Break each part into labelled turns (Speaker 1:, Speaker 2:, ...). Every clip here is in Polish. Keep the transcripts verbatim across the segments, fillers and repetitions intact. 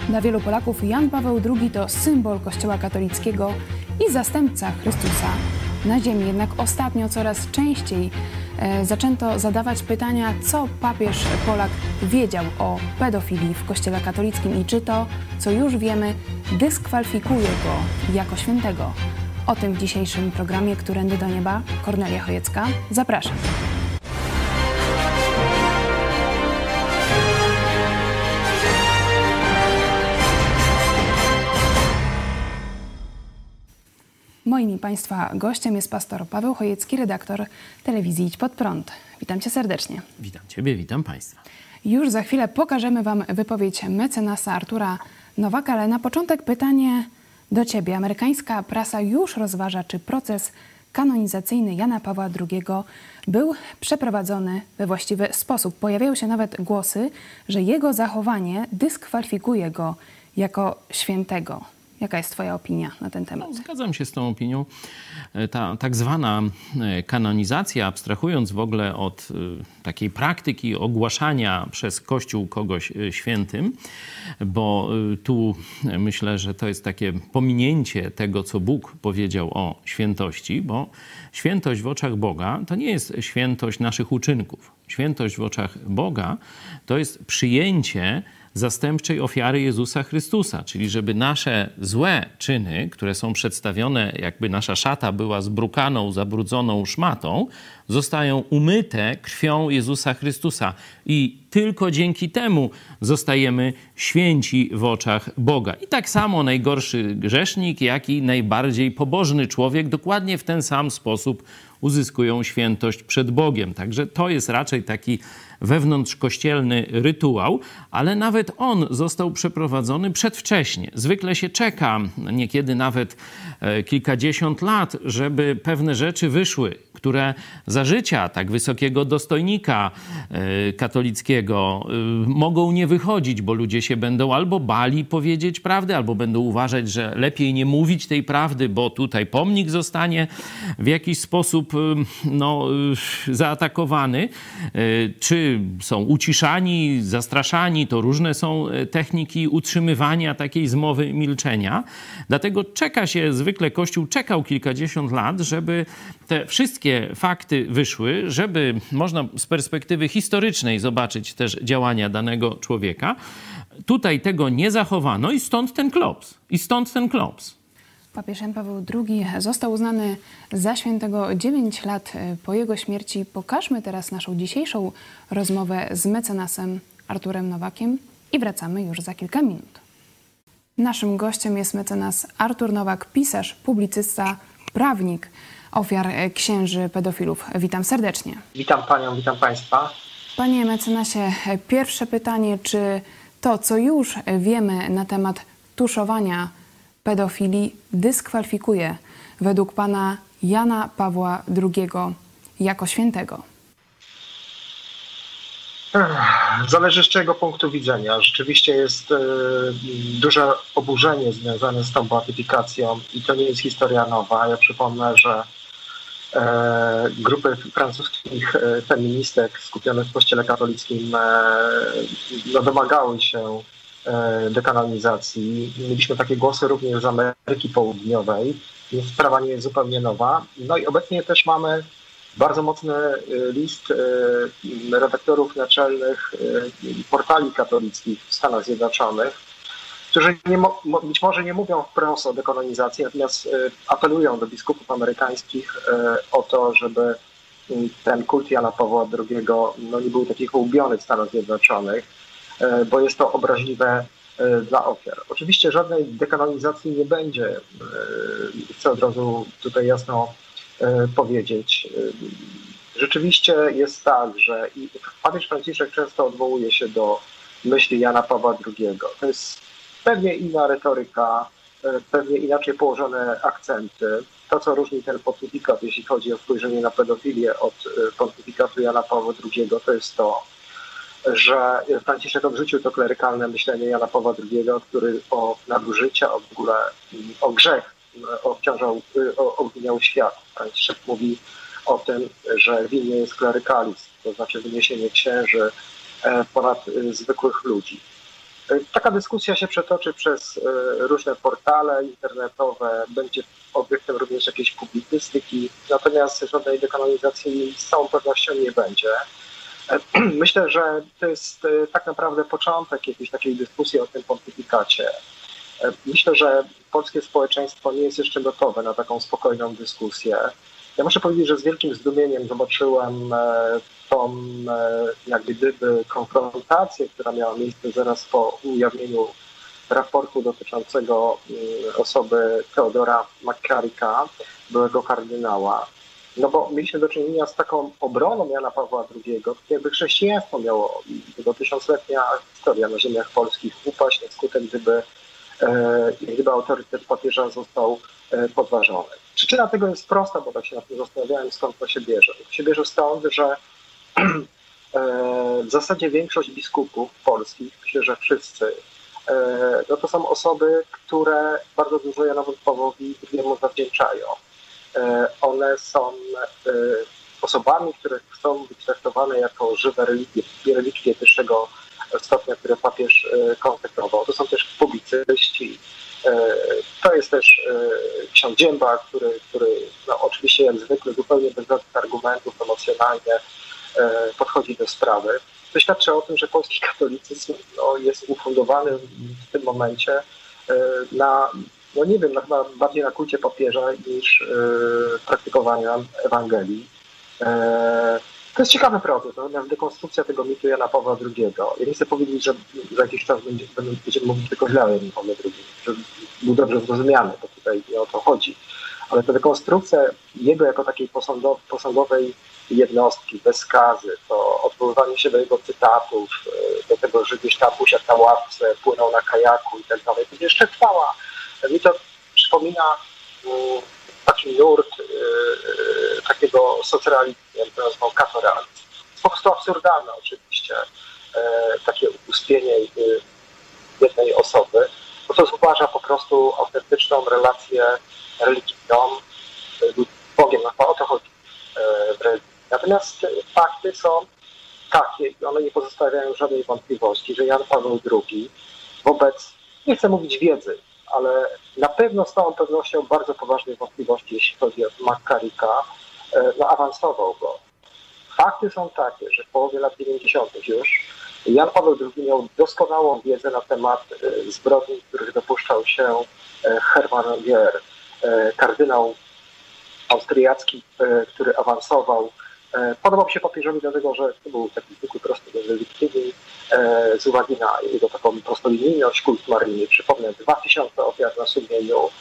Speaker 1: Dla wielu Polaków Jan Paweł drugi to symbol Kościoła katolickiego i zastępca Chrystusa na ziemi. Jednak ostatnio coraz częściej e, zaczęto zadawać pytania, co papież Polak wiedział o pedofilii w Kościele katolickim i czy to, co już wiemy, dyskwalifikuje go jako świętego. O tym w dzisiejszym programie Którędy do Nieba. Kornelia Chojecka. Zapraszam. Moim i Państwa gościem jest pastor Paweł Chojecki, redaktor telewizji Idź Pod Prąd. Witam Cię serdecznie.
Speaker 2: Witam Ciebie, witam Państwa.
Speaker 1: Już za chwilę pokażemy Wam wypowiedź mecenasa Artura Nowaka, ale na początek pytanie do Ciebie. Amerykańska prasa już rozważa, czy proces kanonizacyjny Jana Pawła drugiego był przeprowadzony we właściwy sposób. Pojawiają się nawet głosy, że jego zachowanie dyskwalifikuje go jako świętego. Jaka jest Twoja opinia na ten temat?
Speaker 2: No, zgadzam się z tą opinią. Ta tak zwana kanonizacja, abstrahując w ogóle od takiej praktyki ogłaszania przez Kościół kogoś świętym, bo tu myślę, że to jest takie pominięcie tego, co Bóg powiedział o świętości, bo świętość w oczach Boga to nie jest świętość naszych uczynków. Świętość w oczach Boga to jest przyjęcie zastępczej ofiary Jezusa Chrystusa, czyli żeby nasze złe czyny, które są przedstawione, jakby nasza szata była zbrukaną, zabrudzoną szmatą, zostają umyte krwią Jezusa Chrystusa i tylko dzięki temu zostajemy święci w oczach Boga. I tak samo najgorszy grzesznik, jak i najbardziej pobożny człowiek dokładnie w ten sam sposób uzyskują świętość przed Bogiem. Także to jest raczej taki wewnątrzkościelny rytuał, ale nawet on został przeprowadzony przedwcześnie. Zwykle się czeka, niekiedy nawet kilkadziesiąt lat, żeby pewne rzeczy wyszły, które za życia tak wysokiego dostojnika katolickiego mogą nie wychodzić, bo ludzie się będą albo bali powiedzieć prawdę, albo będą uważać, że lepiej nie mówić tej prawdy, bo tutaj pomnik zostanie w jakiś sposób no, zaatakowany, czy są uciszani, zastraszani, to różne są techniki utrzymywania takiej zmowy milczenia. Dlatego czeka się, zwykle Kościół czekał kilkadziesiąt lat, żeby te wszystkie fakty wyszły, żeby można z perspektywy historycznej zobaczyć też działania danego człowieka. Tutaj tego nie zachowano i stąd ten klops. I stąd ten klops.
Speaker 1: Papież Jan Paweł drugi został uznany za świętego dziewięć lat po jego śmierci. Pokażmy teraz naszą dzisiejszą rozmowę z mecenasem Arturem Nowakiem i wracamy już za kilka minut. Naszym gościem jest mecenas Artur Nowak, pisarz, publicysta, prawnik ofiar księży pedofilów. Witam serdecznie.
Speaker 3: Witam Panią, witam Państwa.
Speaker 1: Panie mecenasie, pierwsze pytanie, czy to, co już wiemy na temat tuszowania pedofilii, dyskwalifikuje według Pana Jana Pawła drugiego jako świętego?
Speaker 3: Zależy z czego punktu widzenia. Rzeczywiście jest e, duże oburzenie związane z tą beatyfikacją i to nie jest historia nowa. Ja przypomnę, że e, grupy francuskich e, feministek skupionych w Kościele katolickim e, no, domagały się e, dekanonizacji. Mieliśmy takie głosy również z Ameryki Południowej, więc sprawa nie jest zupełnie nowa. No i obecnie też mamy bardzo mocny list redaktorów naczelnych portali katolickich w Stanach Zjednoczonych, którzy nie, być może nie mówią wprost o dekanonizacji, natomiast apelują do biskupów amerykańskich o to, żeby ten kult Jana Pawła drugiego no, nie był taki hołubiony w Stanach Zjednoczonych, bo jest to obraźliwe dla ofiar. Oczywiście żadnej dekanonizacji nie będzie, chcę od razu tutaj jasno powiedzieć. Rzeczywiście jest tak, że i papież Franciszek często odwołuje się do myśli Jana Pawła drugiego. To jest pewnie inna retoryka, pewnie inaczej położone akcenty. To, co różni ten pontyfikat, jeśli chodzi o spojrzenie na pedofilię od pontyfikatu Jana Pawła drugiego, to jest to, że Franciszek odrzucił to klerykalne myślenie Jana Pawła drugiego, który o nadużycia, o w ogóle o grzech obciążał, obwiniał świat. Franciszek mówi o tym, że winny jest klerykalizm, to znaczy wyniesienie księży ponad zwykłych ludzi. Taka dyskusja się przetoczy przez różne portale internetowe, będzie obiektem również jakiejś publicystyki, natomiast żadnej dekanonizacji z całą pewnością nie będzie. Myślę, że to jest tak naprawdę początek jakiejś takiej dyskusji o tym pontyfikacie. Myślę, że polskie społeczeństwo nie jest jeszcze gotowe na taką spokojną dyskusję. Ja muszę powiedzieć, że z wielkim zdumieniem zobaczyłem tą jak gdyby konfrontację, która miała miejsce zaraz po ujawnieniu raportu dotyczącego osoby Theodora McCarricka, byłego kardynała. No bo mieliśmy do czynienia z taką obroną Jana Pawła drugiego, jakby chrześcijaństwo miało jego tysiącletnia historia na ziemiach polskich upaść na skutek, gdyby, gdyby autorytet papieża został podważony. Przyczyna tego jest prosta, bo tak się nad tym zastanawiałem, skąd to się bierze. To się bierze stąd, że w zasadzie większość biskupów polskich, myślę, że wszyscy, no to są osoby, które bardzo dużo Janowi Pawłowi drugiemu zawdzięczają. One są osobami, które chcą być traktowane jako żywe religie, religie wyższego stopnia, które papież konsekrował. To są też publicyści. To jest też ksiądz Dzięba, który, który no, oczywiście jak zwykle zupełnie bez żadnych argumentów emocjonalnie podchodzi do sprawy. To świadczy o tym, że polski katolicyzm no, jest ufundowany w tym momencie na, no nie wiem, na, chyba bardziej na kulcie papieża niż praktykowania Ewangelii. To jest ciekawy proces, natomiast dekonstrukcja tego mitu Jana Pawła drugiego. Ja nie chcę powiedzieć, że za jakiś czas będzie, będziemy mówić tylko źle o Janie Pawle drugim, że był dobrze zrozumiany, bo tutaj nie o to chodzi. Ale ta dekonstrukcja jego jako takiej posągowej jednostki, bez skazy, to odwoływanie się do jego cytatów, do tego, że gdzieś tam usiadł na ławce, płynął na kajaku i tak dalej, to jeszcze trwała. Mi to przypomina taki nurt takiego socrealizmu, jak to nazwał katorealizm. Po prostu absurdalne oczywiście, takie uspienie jednej osoby, bo to zauważa po prostu autentyczną relację religijną z Bogiem, no o to chodzi w religii. Natomiast fakty są takie i one nie pozostawiają żadnej wątpliwości, że Jan Paweł drugi wobec, nie chcę mówić wiedzy, ale na pewno z całą pewnością bardzo poważnej wątpliwości, jeśli chodzi o McCarricka, no awansował go. Fakty są takie, że w połowie lat dziewięćdziesiątych już Jan Paweł drugi miał doskonałą wiedzę na temat zbrodni, których dopuszczał się Hermann Gier, kardynał austriacki, który awansował. Podobał się papieżowi dlatego, że to był taki zwykły, prosty, religijny, z uwagi na jego taką prostolinijność, kult Maryi. Przypomnę, dwa tysiące ofiar na sumieniu,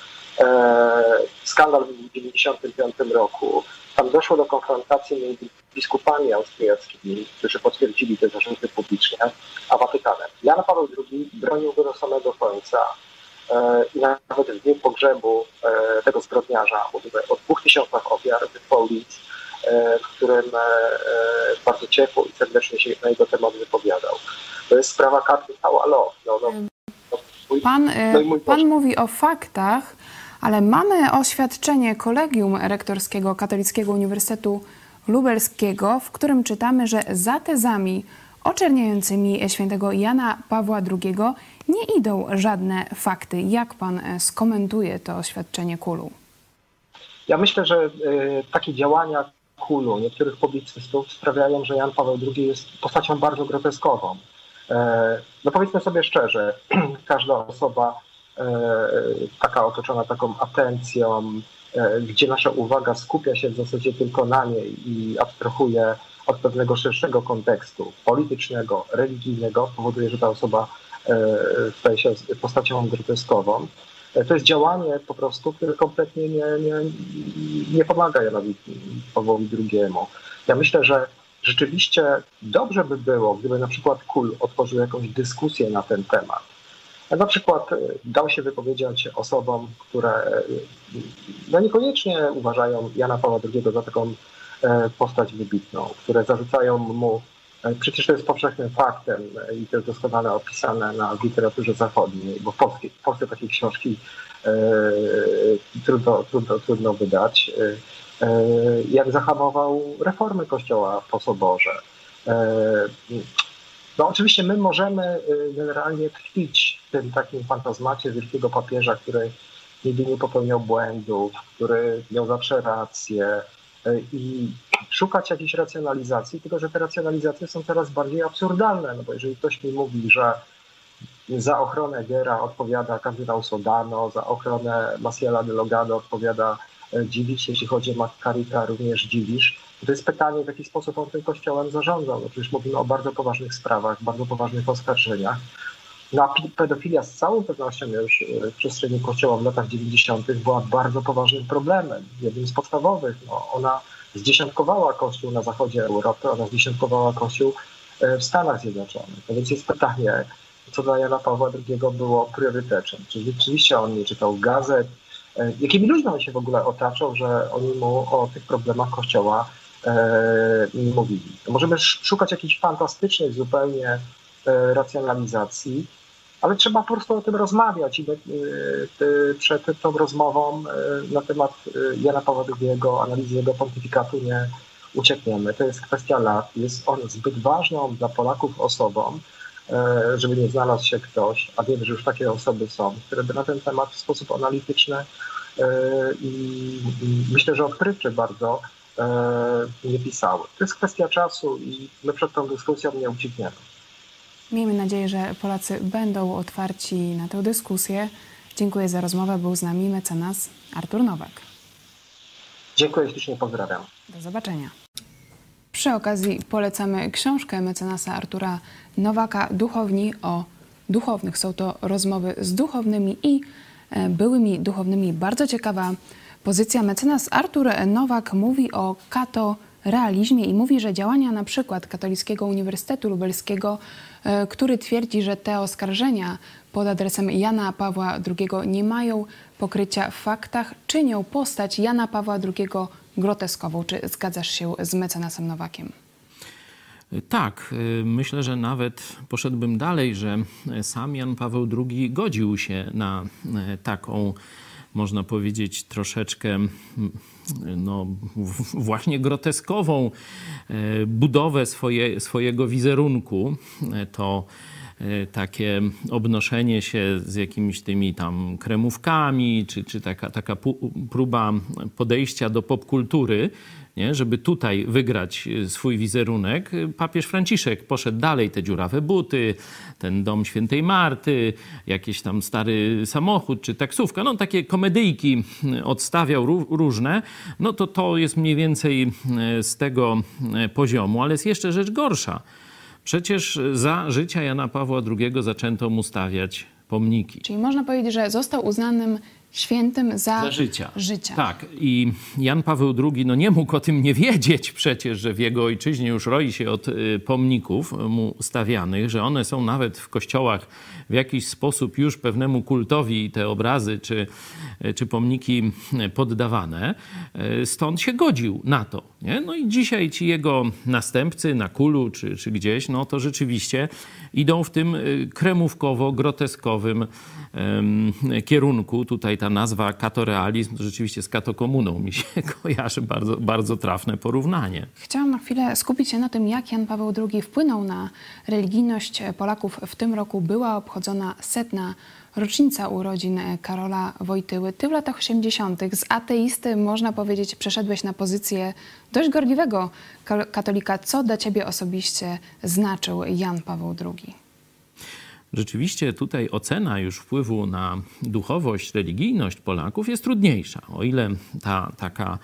Speaker 3: skandal w dziewięćdziesiątym piątym roku. Tam doszło do konfrontacji między biskupami austriackimi, którzy potwierdzili te zarzuty publicznie, a Watykanem. Jan Paweł drugi bronił go do samego końca. I nawet w dniu pogrzebu tego zbrodniarza, mówimy o dwóch tysiącach ofiar tych Paulic, w którym bardzo ciepło i serdecznie się na jego temat wypowiadał. To jest sprawa kardynała Law. No, no, no, mój,
Speaker 1: pan
Speaker 3: no mój
Speaker 1: pan mówi o faktach, ale mamy oświadczenie Kolegium Rektorskiego Katolickiego Uniwersytetu Lubelskiego, w którym czytamy, że za tezami oczerniającymi świętego Jana Pawła drugiego nie idą żadne fakty. Jak pan skomentuje to oświadczenie K U L-u?
Speaker 3: Ja myślę, że y, takie działania K U L-u, niektórych publicystów sprawiają, że Jan Paweł drugi jest postacią bardzo groteskową. E, no powiedzmy sobie szczerze, każda osoba e, taka otoczona taką atencją, e, gdzie nasza uwaga skupia się w zasadzie tylko na niej i abstrahuje od pewnego szerszego kontekstu politycznego, religijnego, powoduje, że ta osoba staje się postacią groteskową. To jest działanie po prostu, które kompletnie nie, nie, nie pomaga Janowi Pawłowi drugiemu. Ja myślę, że rzeczywiście dobrze by było, gdyby na przykład K U L otworzył jakąś dyskusję na ten temat. Na przykład dał się wypowiedzieć osobom, które no niekoniecznie uważają Jana Pawła drugiego za taką postać wybitną, które zarzucają mu, przecież to jest powszechnym faktem i to jest doskonale opisane na w literaturze zachodniej, bo w Polsce, w Polsce takiej książki e, trudno, trudno, trudno wydać, e, jak zahamował reformy Kościoła po Soborze. E, No oczywiście my możemy generalnie tkwić w tym takim fantazmacie wielkiego papieża, który nigdy nie popełniał błędów, który miał zawsze rację i szukać jakiejś racjonalizacji, tylko że te racjonalizacje są coraz bardziej absurdalne, no bo jeżeli ktoś mi mówi, że za ochronę Gera odpowiada kardynał Sodano, za ochronę Maciela de Logado odpowiada Dziwisz, jeśli chodzi o Makarita również Dziwisz, to jest pytanie, w jaki sposób on tym kościołem zarządzał. No przecież mówimy o bardzo poważnych sprawach, bardzo poważnych oskarżeniach. No, pedofilia z całą pewnością już w przestrzeni Kościoła w latach dziewięćdziesiątych była bardzo poważnym problemem. Jednym z podstawowych. No, ona zdziesiątkowała Kościół na zachodzie Europy, ona zdziesiątkowała Kościół w Stanach Zjednoczonych. No więc jest pytanie, co dla Jana Pawła drugiego było priorytetem. Czy rzeczywiście on nie czytał gazet? Jakimi ludźmi on się w ogóle otaczał, że oni mu o tych problemach Kościoła nie mówili? No, możemy szukać jakichś fantastycznych zupełnie racjonalizacji, ale trzeba po prostu o tym rozmawiać i przed tą rozmową na temat Jana Pawła drugiego, analizy jego pontyfikatu nie uciekniemy. To jest kwestia lat. Jest on zbyt ważną dla Polaków osobą, żeby nie znalazł się ktoś, a wiem, że już takie osoby są, które by na ten temat w sposób analityczny i myślę, że odkrywczy bardzo nie pisały. To jest kwestia czasu i my przed tą dyskusją nie uciekniemy.
Speaker 1: Miejmy nadzieję, że Polacy będą otwarci na tę dyskusję. Dziękuję za rozmowę. Był z nami mecenas Artur Nowak.
Speaker 3: Dziękuję ślicznie, pozdrawiam.
Speaker 1: Do zobaczenia. Przy okazji polecamy książkę mecenasa Artura Nowaka Duchowni o duchownych. Są to rozmowy z duchownymi i byłymi duchownymi. Bardzo ciekawa pozycja. Mecenas Artur Nowak mówi o katorealizmie i mówi, że działania na przykład Katolickiego Uniwersytetu Lubelskiego, który twierdzi, że te oskarżenia pod adresem Jana Pawła drugiego nie mają pokrycia w faktach, czynią postać Jana Pawła drugiego groteskową. Czy zgadzasz się z mecenasem Nowakiem?
Speaker 2: Tak, myślę, że nawet poszedłbym dalej, że sam Jan Paweł drugi godził się na taką, można powiedzieć, troszeczkę no, właśnie groteskową budowę swoje, swojego wizerunku. To takie obnoszenie się z jakimiś tymi tam kremówkami, czy, czy taka, taka próba podejścia do popkultury, nie? Żeby tutaj wygrać swój wizerunek. Papież Franciszek poszedł dalej, te dziurawe buty, ten dom świętej Marty, jakiś tam stary samochód czy taksówka, no takie komedyjki odstawiał różne, no to to jest mniej więcej z tego poziomu, ale jest jeszcze rzecz gorsza. Przecież za życia Jana Pawła drugiego zaczęto mu stawiać pomniki.
Speaker 1: Czyli można powiedzieć, że został uznanym świętym za,
Speaker 2: za życia.
Speaker 1: życia.
Speaker 2: Tak. I Jan Paweł drugi no nie mógł o tym nie wiedzieć przecież, że w jego ojczyźnie już roi się od pomników mu stawianych, że one są nawet w kościołach w jakiś sposób już pewnemu kultowi te obrazy czy, czy pomniki poddawane. Stąd się godził na to. Nie? No i dzisiaj ci jego następcy na Kulu czy, czy gdzieś, no to rzeczywiście idą w tym kremówkowo-groteskowym um, kierunku. Tutaj ta nazwa katorealizm to rzeczywiście z katokomuną mi się kojarzy. Bardzo, bardzo trafne porównanie.
Speaker 1: Chciałam na chwilę skupić się na tym, jak Jan Paweł drugi wpłynął na religijność Polaków. W tym roku była obchodzona setna rocznica urodzin Karola Wojtyły. Ty w latach osiemdziesiątych z ateisty, można powiedzieć, przeszedłeś na pozycję dość gorliwego katolika. Co dla ciebie osobiście znaczył Jan Paweł drugi?
Speaker 2: Rzeczywiście tutaj ocena już wpływu na duchowość, religijność Polaków jest trudniejsza. O ile ta taka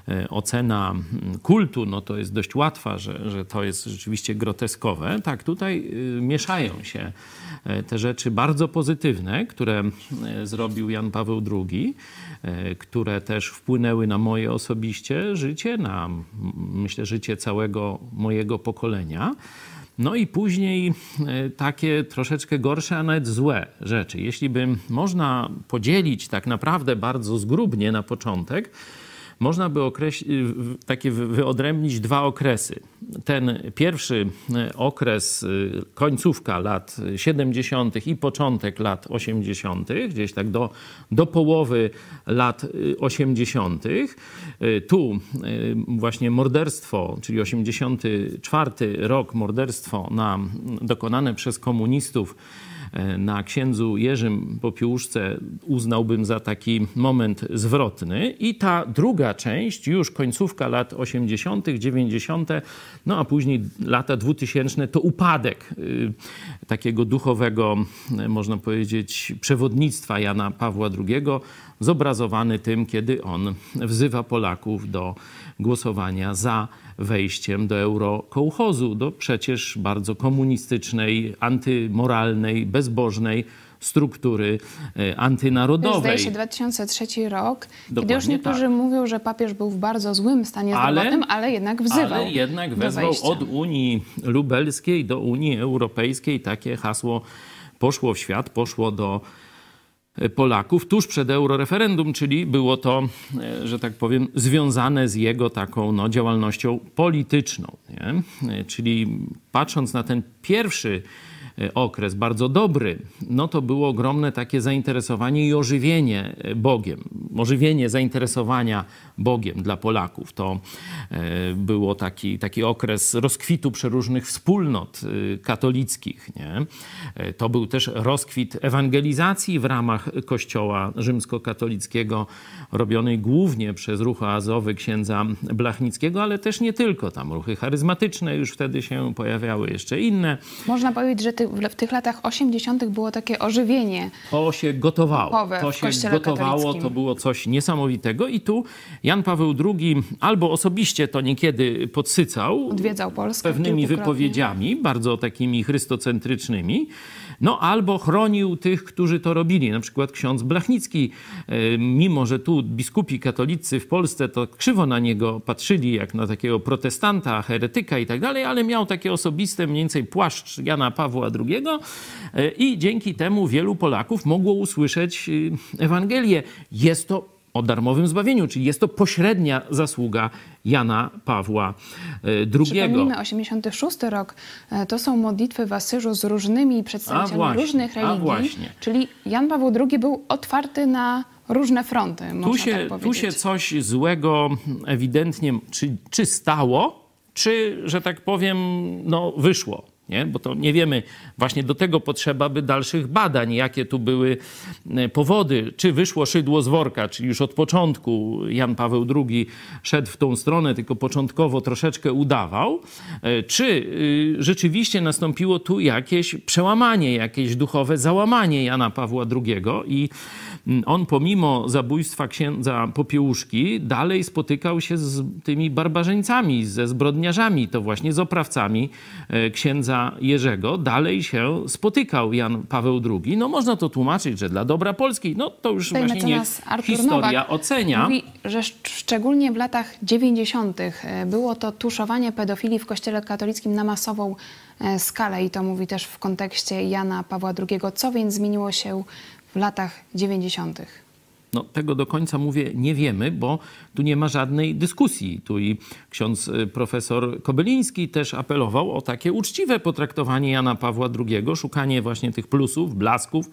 Speaker 2: ocena kultu, no to jest dość łatwa, że, że to jest rzeczywiście groteskowe. Tak, tutaj mieszają się te rzeczy bardzo pozytywne, które zrobił Jan Paweł drugi, które też wpłynęły na moje osobiście życie, na myślę życie całego mojego pokolenia. No i później takie troszeczkę gorsze, a nawet złe rzeczy. Jeśli by można podzielić tak naprawdę bardzo zgrubnie na początek, można by określić, takie wyodrębnić dwa okresy. Ten pierwszy okres, końcówka lat siedemdziesiątych i początek lat osiemdziesiątych, gdzieś tak do, do połowy lat osiemdziesiątych. Tu właśnie morderstwo, czyli osiemdziesiąty czwarty rok, morderstwo na, dokonane przez komunistów na księdzu Jerzym Popiełuszce uznałbym za taki moment zwrotny. I ta druga część, już końcówka lat osiemdziesiątych, dziewięćdziesiątych, no a później lata dwutysięczne, to upadek y, takiego duchowego, y, można powiedzieć, przewodnictwa Jana Pawła drugiego, zobrazowany tym, kiedy on wzywa Polaków do głosowania za wejściem do eurokołchozu, do przecież bardzo komunistycznej, antymoralnej, bezbożnej struktury antynarodowej.
Speaker 1: Zdaje się dwa tysiące trzeci rok,
Speaker 2: Dokładnie
Speaker 1: kiedy już niektórzy
Speaker 2: tak.
Speaker 1: mówią, że papież był w bardzo złym stanie
Speaker 2: Ale-
Speaker 1: zdrowotnym, ale jednak wzywał
Speaker 2: Ale jednak
Speaker 1: do
Speaker 2: wezwał
Speaker 1: wejścia.
Speaker 2: od Unii Lubelskiej do Unii Europejskiej. Takie hasło poszło w świat, poszło do Polaków tuż przed euroreferendum, czyli było to, że tak powiem, związane z jego taką no, działalnością polityczną. Nie? Czyli patrząc na ten pierwszy okres, bardzo dobry, no to było ogromne takie zainteresowanie i ożywienie Bogiem. Ożywienie zainteresowania Bogiem dla Polaków. To było taki, taki okres rozkwitu przeróżnych wspólnot katolickich. Nie? To był też rozkwit ewangelizacji w ramach Kościoła rzymskokatolickiego, robionej głównie przez ruch oazowy księdza Blachnickiego, ale też nie tylko. Tam ruchy charyzmatyczne już wtedy się pojawiały, jeszcze inne.
Speaker 1: Można powiedzieć, że ty, w tych latach osiemdziesiątych było takie ożywienie.
Speaker 2: To się gotowało.
Speaker 1: Duchowe
Speaker 2: To
Speaker 1: w
Speaker 2: się
Speaker 1: Kościele
Speaker 2: gotowało,
Speaker 1: katolickim.
Speaker 2: to było coś niesamowitego. I tu Jan Paweł drugi albo osobiście to niekiedy podsycał
Speaker 1: Odwiedzał Polskę
Speaker 2: pewnymi
Speaker 1: kilkukrotnie.
Speaker 2: wypowiedziami, bardzo takimi chrystocentrycznymi, no albo chronił tych, którzy to robili. Na przykład ksiądz Blachnicki, e, mimo że tu biskupi katolicy w Polsce to krzywo na niego patrzyli jak na takiego protestanta, heretyka i tak dalej, ale miał takie osobiste mniej więcej płaszcz Jana Pawła drugiego e, i dzięki temu wielu Polaków mogło usłyszeć e, Ewangelię. Jest to o darmowym zbawieniu, czyli jest to pośrednia zasługa Jana Pawła drugiego.
Speaker 1: Przypomnijmy, osiemdziesiąty szósty rok e, to są modlitwy w Asyżu z różnymi przedstawicielami
Speaker 2: właśnie,
Speaker 1: różnych
Speaker 2: a
Speaker 1: religii.
Speaker 2: właśnie.
Speaker 1: Czyli Jan Paweł drugi był otwarty na różne fronty, można
Speaker 2: Tu się,
Speaker 1: tak
Speaker 2: tu
Speaker 1: powiedzieć.
Speaker 2: się coś złego ewidentnie czy, czy stało, czy, że tak powiem, no, wyszło. Nie? Bo to nie wiemy, właśnie do tego potrzeba by dalszych badań, jakie tu były powody. Czy wyszło szydło z worka, czyli już od początku Jan Paweł drugi szedł w tą stronę, tylko początkowo troszeczkę udawał, czy rzeczywiście nastąpiło tu jakieś przełamanie, jakieś duchowe załamanie Jana Pawła drugiego i on pomimo zabójstwa księdza Popiełuszki dalej spotykał się z tymi barbarzyńcami, ze zbrodniarzami, to właśnie z oprawcami księdza Jerzego. Dalej się spotykał Jan Paweł drugi. No można to tłumaczyć, że dla dobra Polski, no to już
Speaker 1: Tutaj
Speaker 2: właśnie niech
Speaker 1: mecenas Artur
Speaker 2: historia
Speaker 1: Nowak
Speaker 2: ocenia.
Speaker 1: Mówi, że szcz- szczególnie w latach dziewięćdziesiątych było to tuszowanie pedofilii w Kościele katolickim na masową e, skalę i to mówi też w kontekście Jana Pawła drugiego. Co więc zmieniło się w latach dziewięćdziesiątych?
Speaker 2: No, tego do końca, mówię, nie wiemy, bo tu nie ma żadnej dyskusji. Tu i ksiądz profesor Kobyliński też apelował o takie uczciwe potraktowanie Jana Pawła drugiego, szukanie właśnie tych plusów, blasków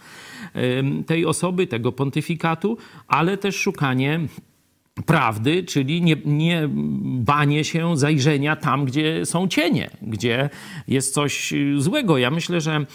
Speaker 2: tej osoby, tego pontyfikatu, ale też szukanie prawdy, czyli nie, nie banie się zajrzenia tam, gdzie są cienie, gdzie jest coś złego. Ja myślę, że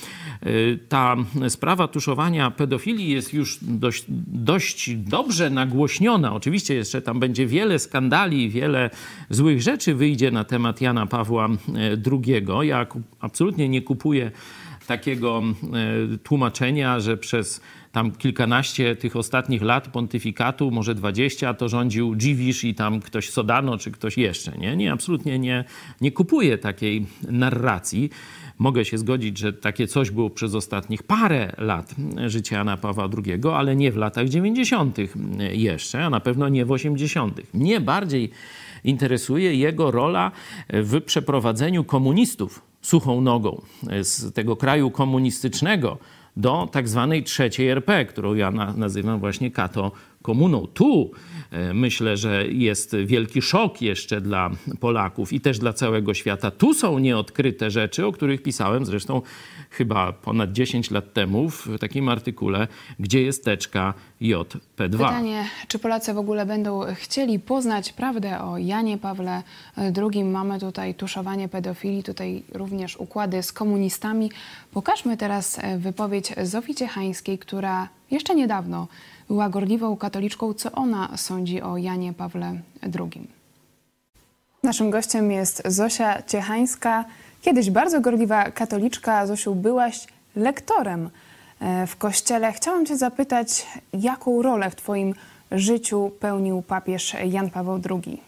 Speaker 2: ta sprawa tuszowania pedofilii jest już dość, dość dobrze nagłośniona. Oczywiście jeszcze tam będzie wiele skandali, wiele złych rzeczy wyjdzie na temat Jana Pawła drugiego. Ja absolutnie nie kupuję takiego tłumaczenia, że przez tam kilkanaście tych ostatnich lat pontyfikatu, może dwadzieścia, to rządził Dziwisz i tam ktoś Sodano czy ktoś jeszcze. Nie, nie absolutnie nie, nie kupuję takiej narracji. Mogę się zgodzić, że takie coś było przez ostatnich parę lat życia Jana Pawła drugiego, ale nie w latach dziewięćdziesiątych jeszcze, a na pewno nie w osiemdziesiątych. Mnie bardziej interesuje jego rola w przeprowadzeniu komunistów suchą nogą z tego kraju komunistycznego do tak zwanej trzeciej R P, którą ja na, nazywam właśnie kato komuną. Tu myślę, że jest wielki szok jeszcze dla Polaków i też dla całego świata. Tu są nieodkryte rzeczy, o których pisałem zresztą chyba ponad dziesięć lat temu w takim artykule, gdzie jest teczka J P dwa.
Speaker 1: Pytanie, czy Polacy w ogóle będą chcieli poznać prawdę o Janie Pawle drugim? Mamy tutaj tuszowanie pedofilii, tutaj również układy z komunistami. Pokażmy teraz wypowiedź Zofii Ciechańskiej, która jeszcze niedawno była gorliwą katoliczką. Co ona sądzi o Janie Pawle drugim? Naszym gościem jest Zosia Ciechańska, kiedyś bardzo gorliwa katoliczka. Zosiu, byłaś lektorem w kościele. Chciałam cię zapytać, jaką rolę w twoim życiu pełnił papież Jan Paweł drugi?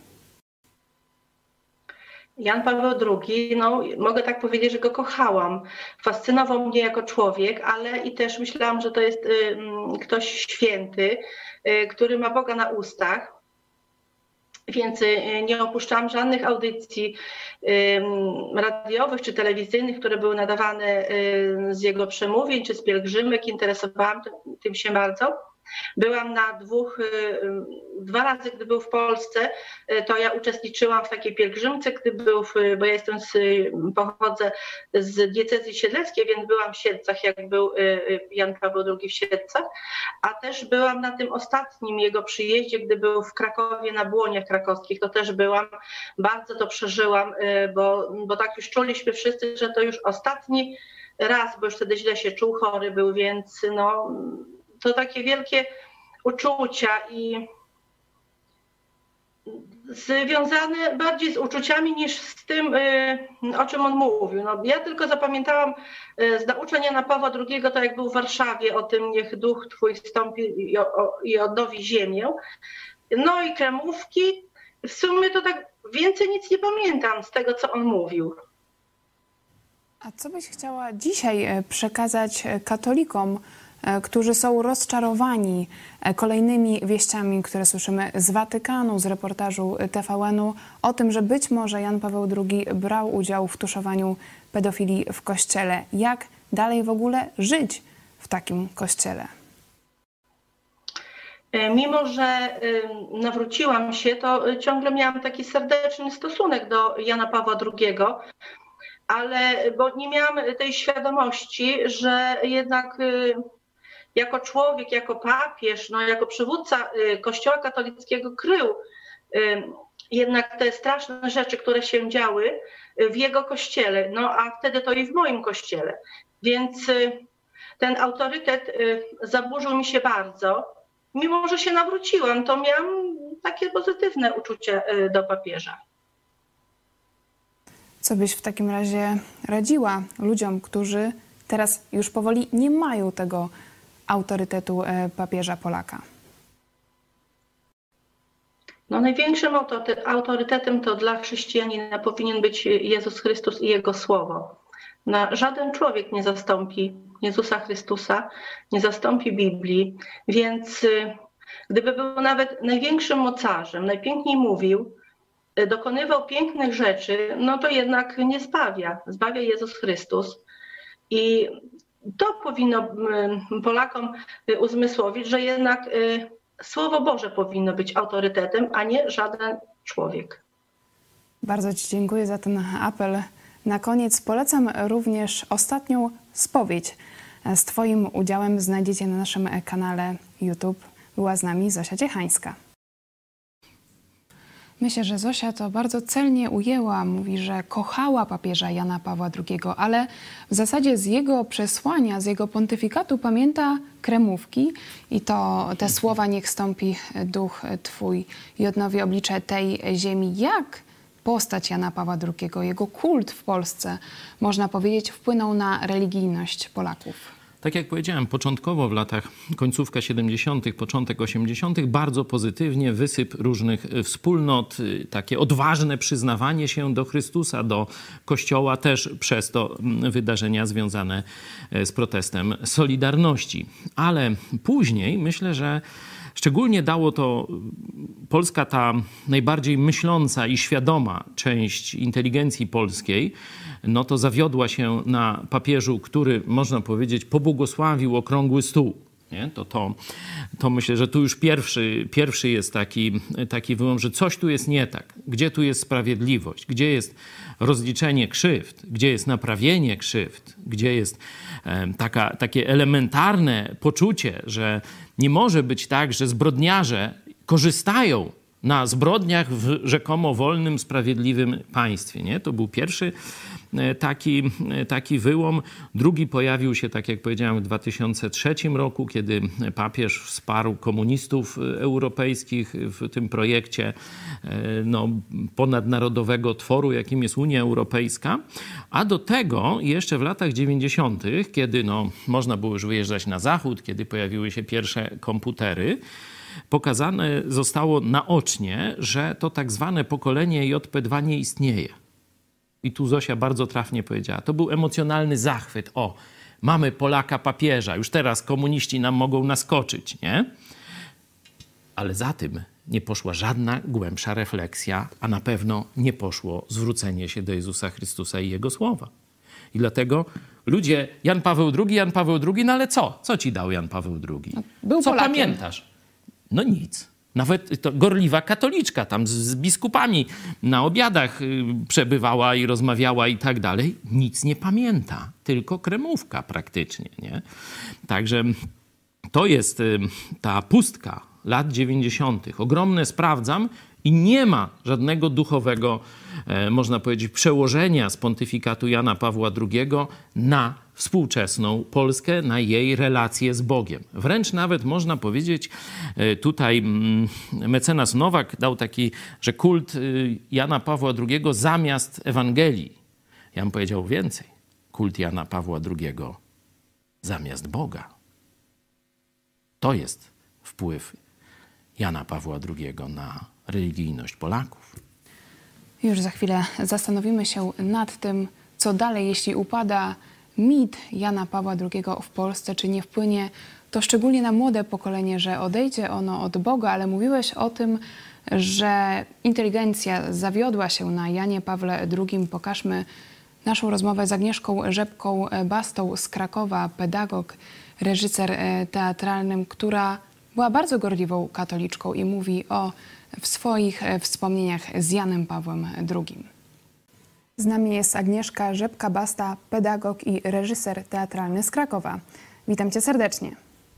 Speaker 4: Jan Paweł drugi, no mogę tak powiedzieć, że go kochałam. Fascynował mnie jako człowiek, ale i też myślałam, że to jest y, ktoś święty, y, który ma Boga na ustach. Więc y, nie opuszczałam żadnych audycji y, radiowych czy telewizyjnych, które były nadawane y, z jego przemówień czy z pielgrzymek. Interesowałam tym, tym się bardzo. Byłam na dwóch, dwa razy, gdy był w Polsce, to ja uczestniczyłam w takiej pielgrzymce, gdy był, w, bo ja jestem z, pochodzę z diecezji siedleckiej, więc byłam w Siedlcach, jak był Jan Paweł drugi w Siedlcach, a też byłam na tym ostatnim jego przyjeździe, gdy był w Krakowie, na Błoniach Krakowskich, to też byłam, bardzo to przeżyłam, bo, bo tak już czuliśmy wszyscy, że to już ostatni raz, bo już wtedy źle się czuł, chory był, więc no... To takie wielkie uczucia i związane bardziej z uczuciami niż z tym, o czym on mówił. No, ja tylko zapamiętałam z nauczania Jana Pawła drugiego, to jak był w Warszawie, o tym niech duch twój wstąpi i, o, i odnowi ziemię. No i kremówki. W sumie to tak więcej nic nie pamiętam z tego, co on mówił.
Speaker 1: A co byś chciała dzisiaj przekazać katolikom, którzy są rozczarowani kolejnymi wieściami, które słyszymy z Watykanu, z reportażu T V N-u o tym, że być może Jan Paweł drugi brał udział w tuszowaniu pedofilii w Kościele. Jak dalej w ogóle żyć w takim Kościele?
Speaker 4: Mimo że nawróciłam się, to ciągle miałam taki serdeczny stosunek do Jana Pawła drugiego, ale bo nie miałam tej świadomości, że jednak jako człowiek, jako papież, no, jako przywódca Kościoła katolickiego krył jednak te straszne rzeczy, które się działy w jego kościele, no a wtedy to i w moim kościele. Więc ten autorytet zaburzył mi się bardzo. Mimo że się nawróciłam, to miałam takie pozytywne uczucie do papieża.
Speaker 1: Co byś w takim razie radziła ludziom, którzy teraz już powoli nie mają tego autorytetu papieża Polaka?
Speaker 4: No, największym autorytetem to dla chrześcijanina powinien być Jezus Chrystus i Jego Słowo. No, żaden człowiek nie zastąpi Jezusa Chrystusa, nie zastąpi Biblii, więc gdyby był nawet największym mocarzem, najpiękniej mówił, dokonywał pięknych rzeczy, no to jednak nie zbawia. Zbawia Jezus Chrystus. I to powinno Polakom uzmysłowić, że jednak Słowo Boże powinno być autorytetem, a nie żaden człowiek.
Speaker 1: Bardzo ci dziękuję za ten apel. Na koniec polecam również ostatnią spowiedź z twoim udziałem. Znajdziecie na naszym kanale YouTube. Była z nami Zosia Ciechańska. Myślę, że Zosia to bardzo celnie ujęła. Mówi, że kochała papieża Jana Pawła drugiego, ale w zasadzie z jego przesłania, z jego pontyfikatu pamięta kremówki i to te słowa niech stąpi duch twój i odnowi oblicze tej ziemi. Jak postać Jana Pawła drugiego, jego kult w Polsce, można powiedzieć, wpłynął na religijność Polaków?
Speaker 2: Tak jak powiedziałem, początkowo w latach końcówka siedemdziesiątych, początek osiemdziesiątych bardzo pozytywnie wysyp różnych wspólnot, takie odważne przyznawanie się do Chrystusa, do Kościoła, też przez to wydarzenia związane z protestem Solidarności. Ale później myślę, że szczególnie dało to Polska, ta najbardziej myśląca i świadoma część inteligencji polskiej, no to zawiodła się na papieżu, który, można powiedzieć, pobłogosławił okrągły stół. Nie? To, to, to myślę, że tu już pierwszy, pierwszy jest taki, taki wyłom, że coś tu jest nie tak. Gdzie tu jest sprawiedliwość? Gdzie jest rozliczenie krzywd? Gdzie jest naprawienie krzywd? Gdzie jest e, taka, takie elementarne poczucie, że nie może być tak, że zbrodniarze korzystają na zbrodniach w rzekomo wolnym, sprawiedliwym państwie. Nie? To był pierwszy taki, taki wyłom. Drugi pojawił się, tak jak powiedziałem, w dwa tysiące trzecim roku, kiedy papież wsparł komunistów europejskich w tym projekcie no, ponadnarodowego tworu, jakim jest Unia Europejska. A do tego jeszcze w latach dziewięćdziesiątych, kiedy no, można było już wyjeżdżać na zachód, kiedy pojawiły się pierwsze komputery, pokazane zostało naocznie, że to tak zwane pokolenie J P dwa nie istnieje. I tu Zosia bardzo trafnie powiedziała. To był emocjonalny zachwyt. O, mamy Polaka papieża, już teraz komuniści nam mogą naskoczyć, nie? Ale za tym nie poszła żadna głębsza refleksja, a na pewno nie poszło zwrócenie się do Jezusa Chrystusa i Jego słowa. I dlatego ludzie, Jan Paweł drugi, Jan Paweł drugi, no ale co? Co ci dał Jan Paweł drugi?
Speaker 1: Był
Speaker 2: co
Speaker 1: Polakiem.
Speaker 2: Pamiętasz? No nic. Nawet to gorliwa katoliczka tam z, z biskupami na obiadach y, przebywała i rozmawiała i tak dalej. Nic nie pamięta, tylko kremówka praktycznie, nie? Także to jest y, ta pustka lat dziewięćdziesiątych. Ogromne sprawdzam i nie ma żadnego duchowego, e, można powiedzieć, przełożenia z pontyfikatu Jana Pawła drugiego na współczesną Polskę, na jej relacje z Bogiem. Wręcz nawet można powiedzieć, e, tutaj mm, mecenas Nowak dał taki, że kult y, Jana Pawła drugiego zamiast Ewangelii. Ja bym powiedział więcej. Kult Jana Pawła drugiego zamiast Boga. To jest wpływ Jana Pawła drugiego na religijność Polaków.
Speaker 1: Już za chwilę zastanowimy się nad tym, co dalej, jeśli upada mit Jana Pawła drugiego w Polsce, czy nie wpłynie to szczególnie na młode pokolenie, że odejdzie ono od Boga, ale mówiłeś o tym, że inteligencja zawiodła się na Janie Pawle drugim. Pokażmy naszą rozmowę z Agnieszką Rzepką-Bastą z Krakowa, pedagog, reżyser teatralnym, która była bardzo gorliwą katoliczką i mówi o w swoich wspomnieniach z Janem Pawłem drugim. Z nami jest Agnieszka Rzepka-Basta, pedagog i reżyser teatralny z Krakowa. Witam cię serdecznie.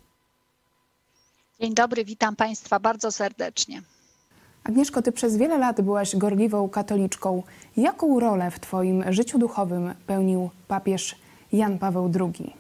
Speaker 5: Dzień dobry, witam państwa bardzo serdecznie.
Speaker 1: Agnieszko, ty przez wiele lat byłaś gorliwą katoliczką. Jaką rolę w twoim życiu duchowym pełnił papież Jan Paweł drugi?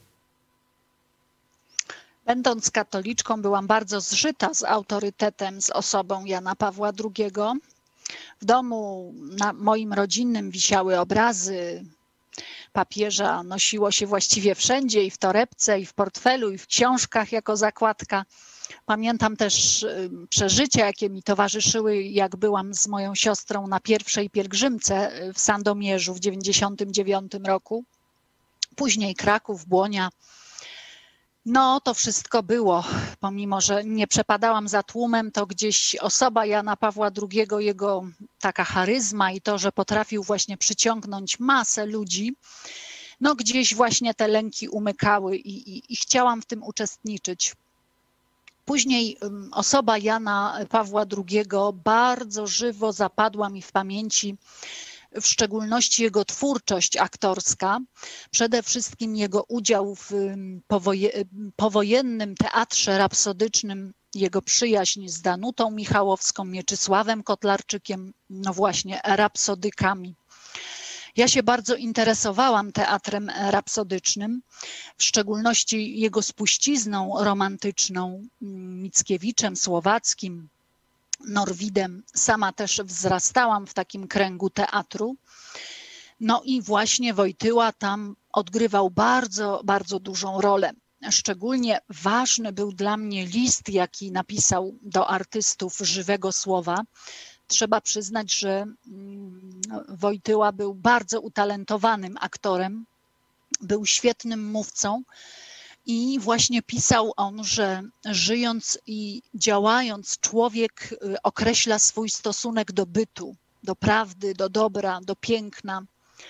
Speaker 5: Będąc katoliczką, byłam bardzo zżyta z autorytetem, z osobą Jana Pawła drugiego. W domu na moim rodzinnym wisiały obrazy papieża, nosiło się właściwie wszędzie, i w torebce, i w portfelu, i w książkach jako zakładka. Pamiętam też przeżycia, jakie mi towarzyszyły, jak byłam z moją siostrą na pierwszej pielgrzymce w Sandomierzu w dziewięćdziesiątym dziewiątym roku. Później Kraków, Błonia. No, to wszystko było, pomimo że nie przepadałam za tłumem, to gdzieś osoba Jana Pawła drugiego, jego taka charyzma i to, że potrafił właśnie przyciągnąć masę ludzi, no gdzieś właśnie te lęki umykały i, i, i chciałam w tym uczestniczyć. Później osoba Jana Pawła drugiego bardzo żywo zapadła mi w pamięci, w szczególności jego twórczość aktorska, przede wszystkim jego udział w powoje, powojennym teatrze rapsodycznym, jego przyjaźń z Danutą Michałowską, Mieczysławem Kotlarczykiem, no właśnie rapsodykami. Ja się bardzo interesowałam teatrem rapsodycznym, w szczególności jego spuścizną romantyczną, Mickiewiczem, Słowackim, Norwidem. Sama też wzrastałam w takim kręgu teatru. No i właśnie Wojtyła tam odgrywał bardzo, bardzo dużą rolę. Szczególnie ważny był dla mnie list, jaki napisał do artystów żywego słowa. Trzeba przyznać, że Wojtyła był bardzo utalentowanym aktorem, był świetnym mówcą. I właśnie pisał on, że żyjąc i działając człowiek określa swój stosunek do bytu, do prawdy, do dobra, do piękna.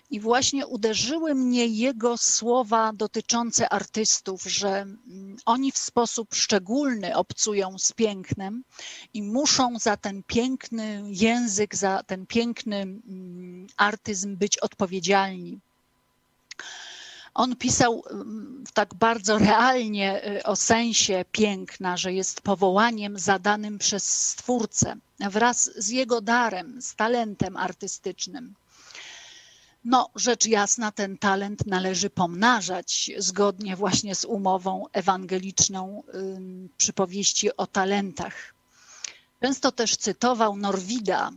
Speaker 5: I właśnie uderzyły mnie jego słowa dotyczące artystów, że oni w sposób szczególny obcują z pięknem i muszą za ten piękny język, za ten piękny artyzm być odpowiedzialni. On pisał tak bardzo realnie o sensie piękna, że jest powołaniem zadanym przez Stwórcę wraz z jego darem, z talentem artystycznym. No, rzecz jasna, ten talent należy pomnażać zgodnie właśnie z umową ewangeliczną yy, przypowieści o talentach. Często też cytował Norwida.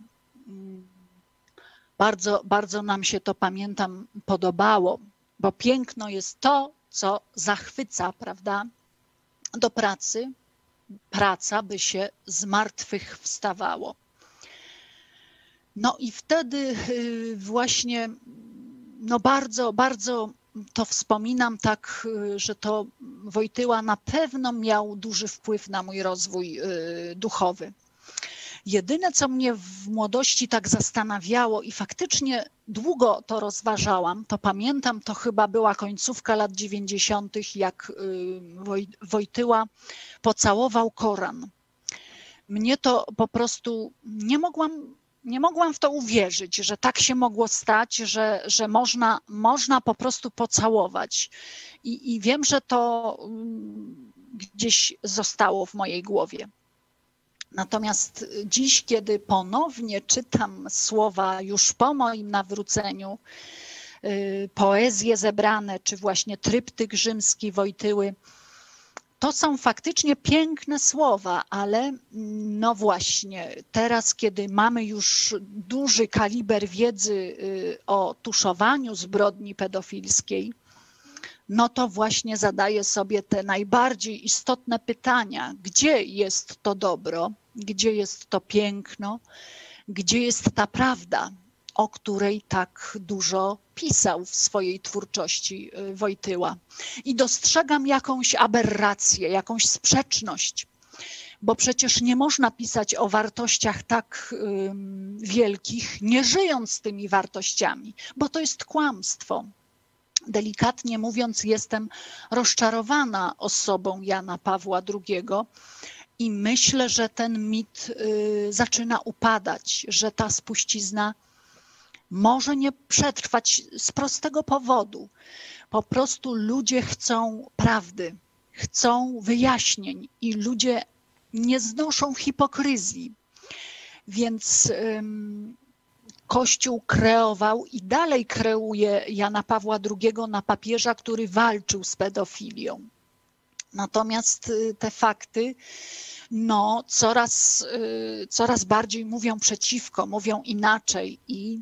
Speaker 5: Bardzo, bardzo nam się to, pamiętam, podobało, bo piękno jest to, co zachwyca, prawda, do pracy, praca, by się z martwych wstawało. No i wtedy właśnie no bardzo, bardzo to wspominam tak, że to Wojtyła na pewno miał duży wpływ na mój rozwój duchowy. Jedyne, co mnie w młodości tak zastanawiało i faktycznie długo to rozważałam, to pamiętam, to chyba była końcówka lat dziewięćdziesiątych, jak Wojtyła pocałował Koran. Mnie to po prostu nie mogłam Nie mogłam w to uwierzyć, że tak się mogło stać, że, że można, można po prostu pocałować. I, I wiem, że to gdzieś zostało w mojej głowie. Natomiast dziś, kiedy ponownie czytam słowa już po moim nawróceniu, poezje zebrane, czy właśnie tryptyk rzymski Wojtyły, to są faktycznie piękne słowa, ale no właśnie teraz, kiedy mamy już duży kaliber wiedzy o tuszowaniu zbrodni pedofilskiej, no to właśnie zadaję sobie te najbardziej istotne pytania. Gdzie jest to dobro? Gdzie jest to piękno? Gdzie jest ta prawda, o której tak dużo pisał w swojej twórczości Wojtyła? I dostrzegam jakąś aberrację, jakąś sprzeczność, bo przecież nie można pisać o wartościach tak wielkich, nie żyjąc tymi wartościami, bo to jest kłamstwo. Delikatnie mówiąc, jestem rozczarowana osobą Jana Pawła drugiego i myślę, że ten mit zaczyna upadać, że ta spuścizna może nie przetrwać z prostego powodu. Po prostu ludzie chcą prawdy, chcą wyjaśnień i ludzie nie znoszą hipokryzji. Więc um, Kościół kreował i dalej kreuje Jana Pawła drugiego na papieża, który walczył z pedofilią. Natomiast te fakty no, coraz, coraz bardziej mówią przeciwko, mówią inaczej i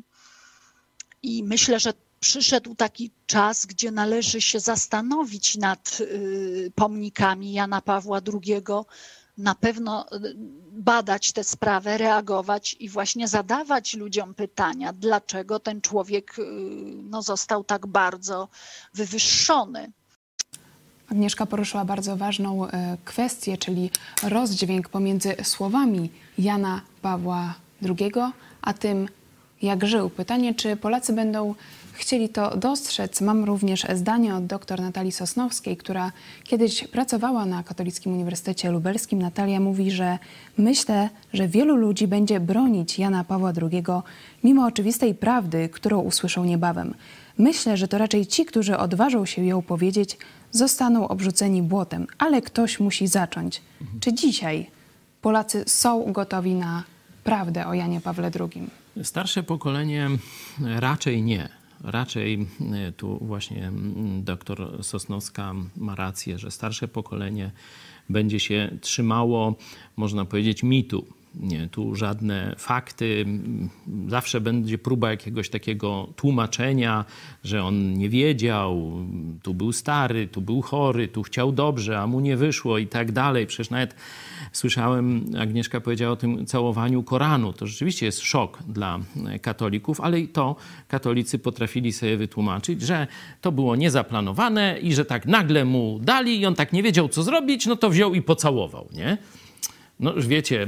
Speaker 5: I myślę, że przyszedł taki czas, gdzie należy się zastanowić nad pomnikami Jana Pawła drugiego, na pewno badać tę sprawę, reagować i właśnie zadawać ludziom pytania, dlaczego ten człowiek no, został tak bardzo wywyższony.
Speaker 1: Agnieszka poruszyła bardzo ważną kwestię, czyli rozdźwięk pomiędzy słowami Jana Pawła drugiego, a tym, jak żył. Pytanie, czy Polacy będą chcieli to dostrzec. Mam również zdanie od dr Natalii Sosnowskiej, która kiedyś pracowała na Katolickim Uniwersytecie Lubelskim. Natalia mówi, że myślę, że wielu ludzi będzie bronić Jana Pawła drugiego mimo oczywistej prawdy, którą usłyszą niebawem. Myślę, że to raczej ci, którzy odważą się ją powiedzieć, zostaną obrzuceni błotem, ale ktoś musi zacząć. Mhm. Czy dzisiaj Polacy są gotowi na prawdę o Janie Pawle drugim?
Speaker 2: Starsze pokolenie raczej nie. Raczej tu właśnie doktor Sosnowska ma rację, że starsze pokolenie będzie się trzymało, można powiedzieć, mitu. Nie, tu żadne fakty, zawsze będzie próba jakiegoś takiego tłumaczenia, że on nie wiedział, tu był stary, tu był chory, tu chciał dobrze, a mu nie wyszło i tak dalej. Przecież nawet słyszałem, Agnieszka powiedziała o tym całowaniu Koranu. To rzeczywiście jest szok dla katolików, ale i to katolicy potrafili sobie wytłumaczyć, że to było niezaplanowane i że tak nagle mu dali i on tak nie wiedział, co zrobić, no to wziął i pocałował, nie? No już wiecie,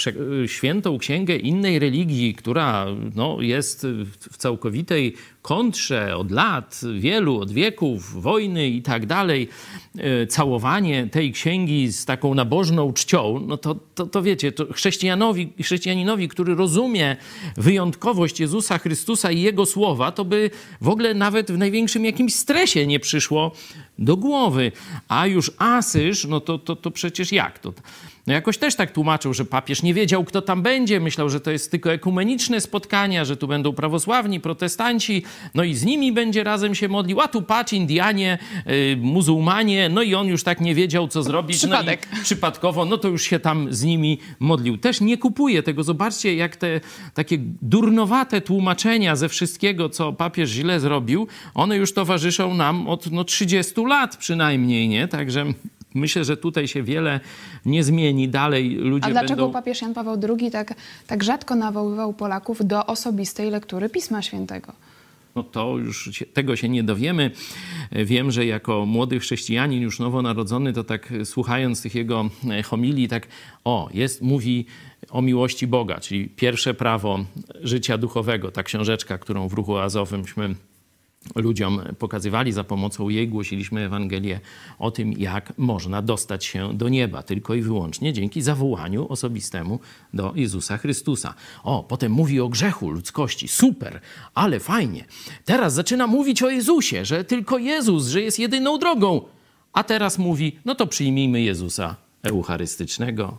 Speaker 2: świętą księgę innej religii, która no, jest w całkowitej kontrze od lat, wielu, od wieków, wojny i tak dalej, całowanie tej księgi z taką nabożną czcią, no to, to, to wiecie, to chrześcijanowi, chrześcijaninowi, który rozumie wyjątkowość Jezusa Chrystusa i Jego słowa, to by w ogóle nawet w największym jakimś stresie nie przyszło do głowy. A już Asyż, no to, to, to przecież jak to? No jakoś też tak tłumaczył, że papież nie wiedział, kto tam będzie. Myślał, że to jest tylko ekumeniczne spotkania, że tu będą prawosławni, protestanci, no i z nimi będzie razem się modlił. A tu patrz, Indianie, y, muzułmanie, no i on już tak nie wiedział, co zrobić.
Speaker 1: Przypadek.
Speaker 2: No i przypadkowo, no to już się tam z nimi modlił. Też nie kupuje tego. Zobaczcie, jak te takie durnowate tłumaczenia ze wszystkiego, co papież źle zrobił, one już towarzyszą nam od no, trzydziestu lat przynajmniej, nie? Także myślę, że tutaj się wiele nie zmieni. Dalej ludzie
Speaker 1: A dlaczego
Speaker 2: będą...
Speaker 1: papież Jan Paweł drugi tak, tak rzadko nawoływał Polaków do osobistej lektury Pisma Świętego?
Speaker 2: No to już się, tego się nie dowiemy. Wiem, że jako młody chrześcijanin, już nowonarodzony, to tak słuchając tych jego homilii, tak o, jest, mówi o miłości Boga, czyli pierwsze prawo życia duchowego, ta książeczka, którą w Ruchu Oazowymśmy ludziom pokazywali, za pomocą jej głosiliśmy Ewangelię o tym, jak można dostać się do nieba, tylko i wyłącznie dzięki zawołaniu osobistemu do Jezusa Chrystusa. O, potem mówi o grzechu ludzkości, super, ale fajnie. Teraz zaczyna mówić o Jezusie, że tylko Jezus, że jest jedyną drogą. A teraz mówi, no to przyjmijmy Jezusa eucharystycznego.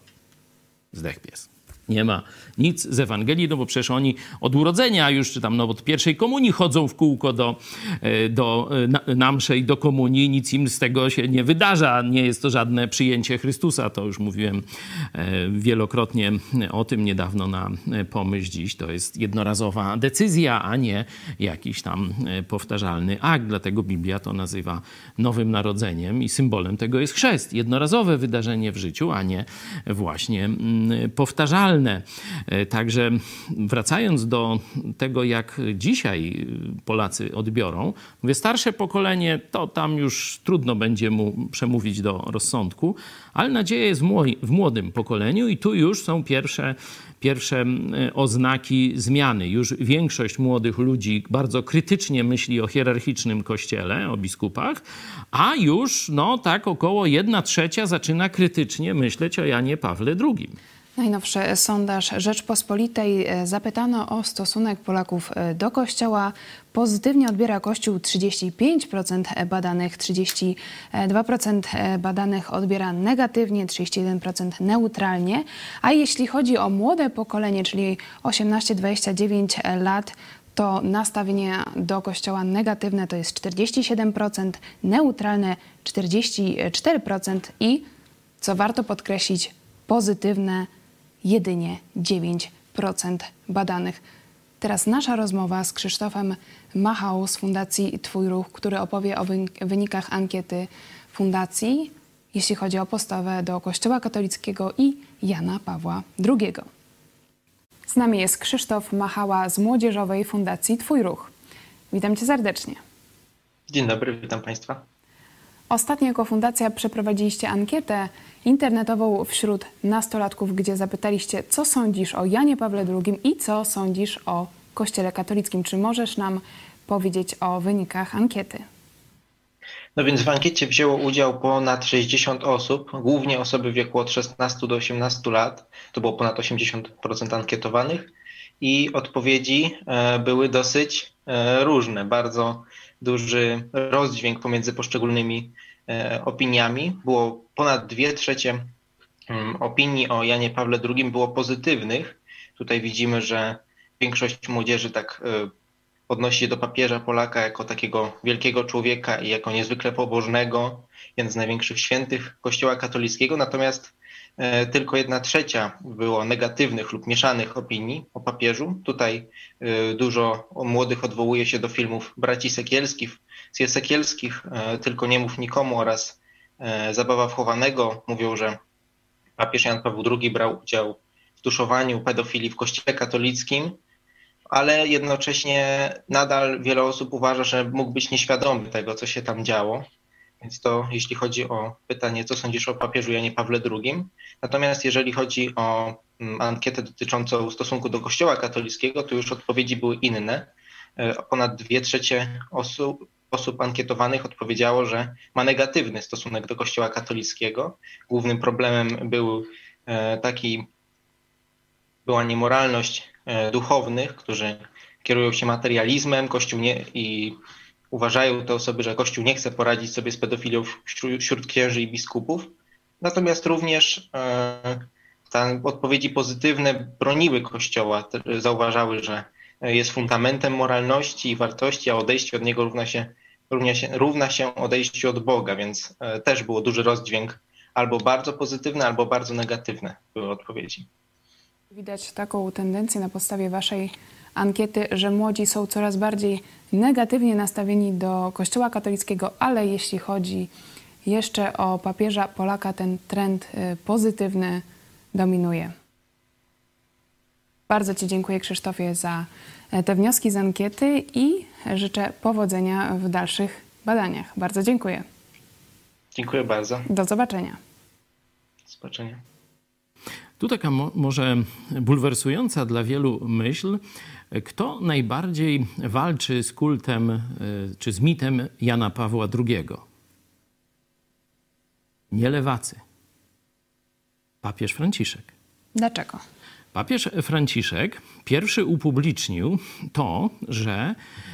Speaker 2: Zdech pies. Nie ma nic z Ewangelii, no bo przecież oni od urodzenia już, czy tam no, od pierwszej komunii chodzą w kółko do, do, na, na mszę i do komunii. Nic im z tego się nie wydarza. Nie jest to żadne przyjęcie Chrystusa. To już mówiłem wielokrotnie o tym niedawno na Pomyśl Dziś. To jest jednorazowa decyzja, a nie jakiś tam powtarzalny akt. Dlatego Biblia to nazywa nowym narodzeniem i symbolem tego jest chrzest. Jednorazowe wydarzenie w życiu, a nie właśnie powtarzalne. Także wracając do tego, jak dzisiaj Polacy odbiorą, mówię, starsze pokolenie, to tam już trudno będzie mu przemówić do rozsądku, ale nadzieja jest w młodym pokoleniu i tu już są pierwsze, pierwsze oznaki zmiany. Już większość młodych ludzi bardzo krytycznie myśli o hierarchicznym kościele, o biskupach, a już no tak około jedna trzecia zaczyna krytycznie myśleć o Janie Pawle drugim.
Speaker 1: Najnowszy sondaż Rzeczpospolitej. Zapytano o stosunek Polaków do Kościoła. Pozytywnie odbiera Kościół trzydzieści pięć procent badanych, trzydzieści dwa procent badanych odbiera negatywnie, trzydzieści jeden procent neutralnie. A jeśli chodzi o młode pokolenie, czyli osiemnaście do dwudziestu dziewięciu lat, to nastawienie do Kościoła negatywne to jest czterdzieści siedem procent, neutralne czterdzieści cztery procent i, co warto podkreślić, pozytywne jedynie dziewięć procent badanych. Teraz nasza rozmowa z Krzysztofem Machałą z Fundacji Twój Ruch, który opowie o wynikach ankiety fundacji, jeśli chodzi o postawę do Kościoła katolickiego i Jana Pawła drugiego. Z nami jest Krzysztof Machała z Młodzieżowej Fundacji Twój Ruch. Witam cię serdecznie.
Speaker 6: Dzień dobry, witam państwa.
Speaker 1: Ostatnio jako fundacja przeprowadziliście ankietę internetową wśród nastolatków, gdzie zapytaliście, co sądzisz o Janie Pawle drugim i co sądzisz o Kościele katolickim. Czy możesz nam powiedzieć o wynikach ankiety?
Speaker 6: No więc w ankiecie wzięło udział ponad sześćdziesiąt osób, głównie osoby w wieku od szesnastu do osiemnastu lat. To było ponad osiemdziesiąt procent ankietowanych i odpowiedzi były dosyć różne. Bardzo duży rozdźwięk pomiędzy poszczególnymi opiniami. Było ponad dwie trzecie opinii o Janie Pawle drugim było pozytywnych. Tutaj widzimy, że większość młodzieży tak odnosi się do papieża Polaka jako takiego wielkiego człowieka i jako niezwykle pobożnego, jeden z największych świętych Kościoła katolickiego. Natomiast tylko jedna trzecia było negatywnych lub mieszanych opinii o papieżu. Tutaj dużo młodych odwołuje się do filmów braci Sekielskich, Sekielskich, Tylko nie mów nikomu oraz Zabawa wchowanego. Mówią, że papież Jan Paweł drugi brał udział w tuszowaniu pedofilii w Kościele katolickim, ale jednocześnie nadal wiele osób uważa, że mógł być nieświadomy tego, co się tam działo. Więc to jeśli chodzi o pytanie, co sądzisz o papieżu Janie Pawle drugim. Natomiast jeżeli chodzi o ankietę dotyczącą stosunku do Kościoła katolickiego, to już odpowiedzi były inne. Ponad dwie trzecie osób, osób ankietowanych odpowiedziało, że ma negatywny stosunek do Kościoła katolickiego. Głównym problemem był taki, była niemoralność duchownych, którzy kierują się materializmem, Kościół nie, i uważają te osoby, że Kościół nie chce poradzić sobie z pedofilią wśród księży i biskupów. Natomiast również te odpowiedzi pozytywne broniły Kościoła, zauważały, że jest fundamentem moralności i wartości, a odejście od niego równa się, równa się, równa się odejściu od Boga, więc też było duży rozdźwięk, albo bardzo pozytywne, albo bardzo negatywne były odpowiedzi.
Speaker 1: Widać taką tendencję na podstawie waszej ankiety, że młodzi są coraz bardziej negatywnie nastawieni do Kościoła katolickiego, ale jeśli chodzi jeszcze o papieża Polaka, ten trend pozytywny dominuje. Bardzo ci dziękuję, Krzysztofie, za te wnioski z ankiety i życzę powodzenia w dalszych badaniach. Bardzo dziękuję.
Speaker 6: Dziękuję bardzo.
Speaker 1: Do zobaczenia.
Speaker 6: Do zobaczenia.
Speaker 2: Tu taka mo może bulwersująca dla wielu myśl, kto najbardziej walczy z kultem czy z mitem Jana Pawła drugiego? Nie lewacy. Papież Franciszek.
Speaker 1: Dlaczego?
Speaker 2: Papież Franciszek pierwszy upublicznił to, że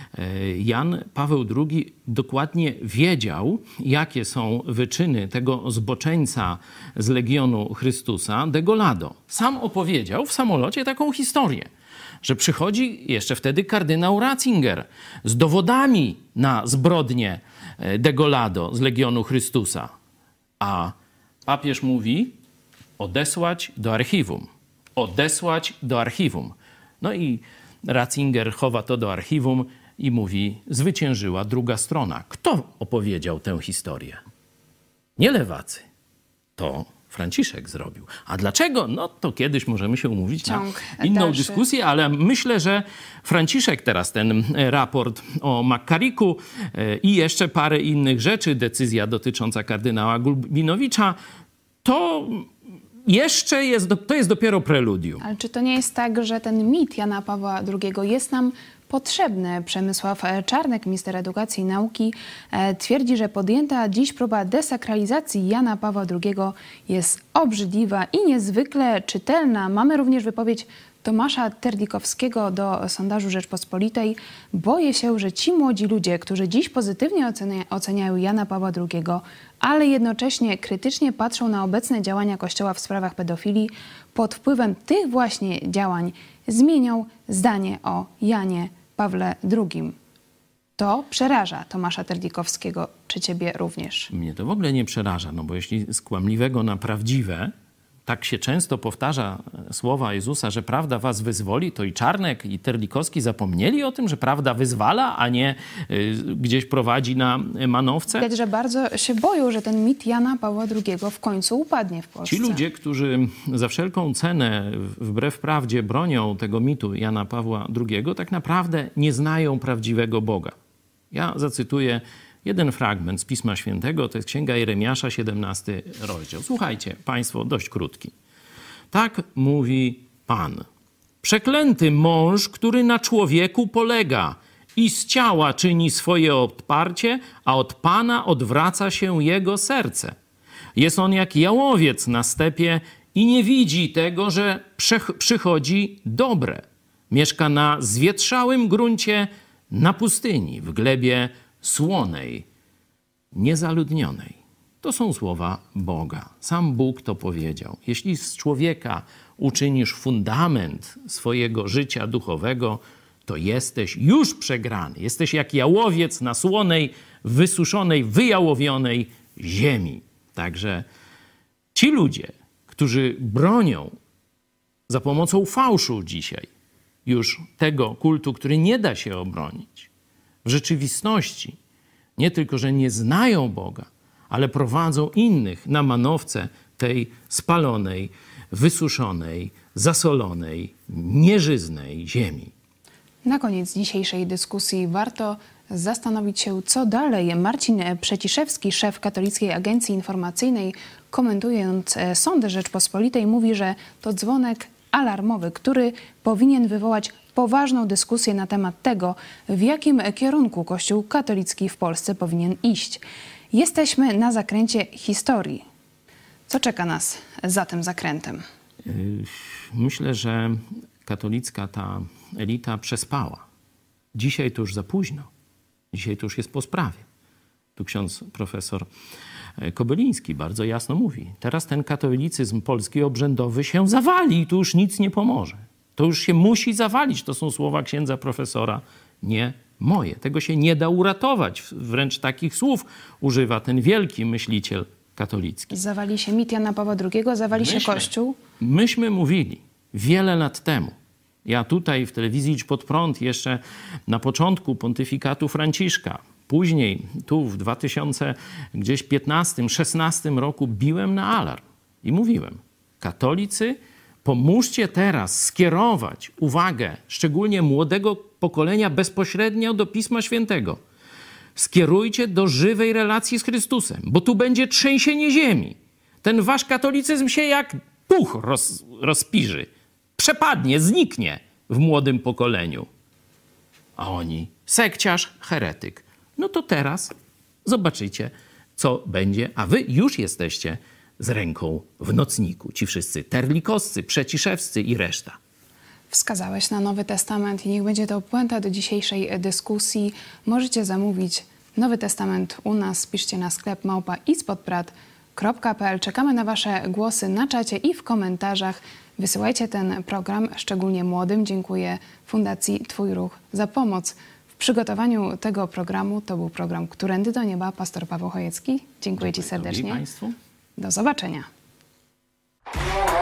Speaker 2: Jan Paweł drugi dokładnie wiedział, jakie są wyczyny tego zboczeńca z Legionu Chrystusa, Degollado. Sam opowiedział w samolocie taką historię, że przychodzi jeszcze wtedy kardynał Ratzinger z dowodami na zbrodnię Degollado z Legionu Chrystusa. A papież mówi odesłać do archiwum. Odesłać do archiwum. No i Ratzinger chowa to do archiwum i mówi, zwyciężyła druga strona. Kto opowiedział tę historię? Nie lewacy. To Franciszek zrobił. A dlaczego? No to kiedyś możemy się umówić
Speaker 1: Ciąg
Speaker 2: na inną
Speaker 1: dalszy.
Speaker 2: dyskusję, ale myślę, że Franciszek teraz ten raport o Makkariku i jeszcze parę innych rzeczy, decyzja dotycząca kardynała Gulbinowicza, to jeszcze jest, to jest dopiero preludium.
Speaker 1: Ale czy to nie jest tak, że ten mit Jana Pawła drugiego jest nam potrzebny? Przemysław Czarnek, minister edukacji i nauki, twierdzi, że podjęta dziś próba desakralizacji Jana Pawła drugiego jest obrzydliwa i niezwykle czytelna. Mamy również wypowiedź Tomasza Terdikowskiego do sondażu Rzeczpospolitej. Boję się, że ci młodzi ludzie, którzy dziś pozytywnie ocenia, oceniają Jana Pawła drugiego, ale jednocześnie krytycznie patrzą na obecne działania Kościoła w sprawach pedofilii, pod wpływem tych właśnie działań zmienią zdanie o Janie Pawle drugim. To przeraża Tomasza Terdikowskiego. Czy ciebie również?
Speaker 2: Mnie to w ogóle nie przeraża, no bo jeśli z kłamliwego na prawdziwe tak się często powtarza słowa Jezusa, że prawda was wyzwoli, to i Czarnek, i Terdikowski zapomnieli o tym, że prawda wyzwala, a nie y, gdzieś prowadzi na manowce.
Speaker 1: Widać, że bardzo się boją, że ten mit Jana Pawła drugiego w końcu upadnie w Polsce.
Speaker 2: Ci ludzie, którzy za wszelką cenę, wbrew prawdzie, bronią tego mitu Jana Pawła drugiego, tak naprawdę nie znają prawdziwego Boga. Ja zacytuję jeden fragment z Pisma Świętego, to jest Księga Jeremiasza, siedemnasty rozdział. Słuchajcie państwo, dość krótki. Tak mówi Pan. Przeklęty mąż, który na człowieku polega i z ciała czyni swoje odparcie, a od Pana odwraca się jego serce. Jest on jak jałowiec na stepie i nie widzi tego, że przychodzi dobre. Mieszka na zwietrzałym gruncie, na pustyni, w glebie słonej, niezaludnionej. To są słowa Boga. Sam Bóg to powiedział. Jeśli z człowieka uczynisz fundament swojego życia duchowego, to jesteś już przegrany. Jesteś jak jałowiec na słonej, wysuszonej, wyjałowionej ziemi. Także ci ludzie, którzy bronią za pomocą fałszu dzisiaj już tego kultu, który nie da się obronić, w rzeczywistości nie tylko, że nie znają Boga, ale prowadzą innych na manowce tej spalonej, wysuszonej, zasolonej, nieżyznej ziemi.
Speaker 1: Na koniec dzisiejszej dyskusji warto zastanowić się, co dalej. Marcin Przeciszewski, szef Katolickiej Agencji Informacyjnej, komentując sądy Rzeczpospolitej, mówi, że to dzwonek alarmowy, który powinien wywołać poważną dyskusję na temat tego, w jakim kierunku Kościół katolicki w Polsce powinien iść. Jesteśmy na zakręcie historii. Co czeka nas za tym zakrętem?
Speaker 2: Myślę, że katolicka ta elita przespała. Dzisiaj to już za późno. Dzisiaj to już jest po sprawie. Tu ksiądz profesor Kobyliński bardzo jasno mówi. Teraz ten katolicyzm polski obrzędowy się zawali i tu już nic nie pomoże. To już się musi zawalić. To są słowa księdza profesora, nie moje. Tego się nie da uratować. Wręcz takich słów używa ten wielki myśliciel katolicki.
Speaker 1: Zawali się mit Jana Pawła drugiego, zawali myśmy, się Kościół?
Speaker 2: Myśmy mówili wiele lat temu. Ja tutaj w telewizji Idź Pod Prąd jeszcze na początku pontyfikatu Franciszka, później tu w dwa tysiące piętnastym szesnastym roku biłem na alarm i mówiłem: katolicy, pomóżcie teraz skierować uwagę szczególnie młodego pokolenia bezpośrednio do Pisma Świętego. Skierujcie do żywej relacji z Chrystusem, bo tu będzie trzęsienie ziemi. Ten wasz katolicyzm się jak puch roz, rozpiży. Przepadnie, zniknie w młodym pokoleniu. A oni, sekciarz, heretyk. No to teraz zobaczycie, co będzie. A wy już jesteście z ręką w nocniku. Ci wszyscy terlikowscy, przeciszewscy i reszta.
Speaker 1: Wskazałeś na Nowy Testament i niech będzie to puenta do dzisiejszej dyskusji. Możecie zamówić Nowy Testament u nas. Piszcie na sklep małpa idzpodprat kropka pe el. Czekamy na wasze głosy na czacie i w komentarzach. Wysyłajcie ten program, szczególnie młodym. Dziękuję Fundacji Twój Ruch za pomoc w przygotowaniu tego programu. To był program Którędy do Nieba. Pastor Paweł Chojecki. Dziękuję, Dziękuję Ci serdecznie.
Speaker 2: Państwu.
Speaker 1: Do zobaczenia.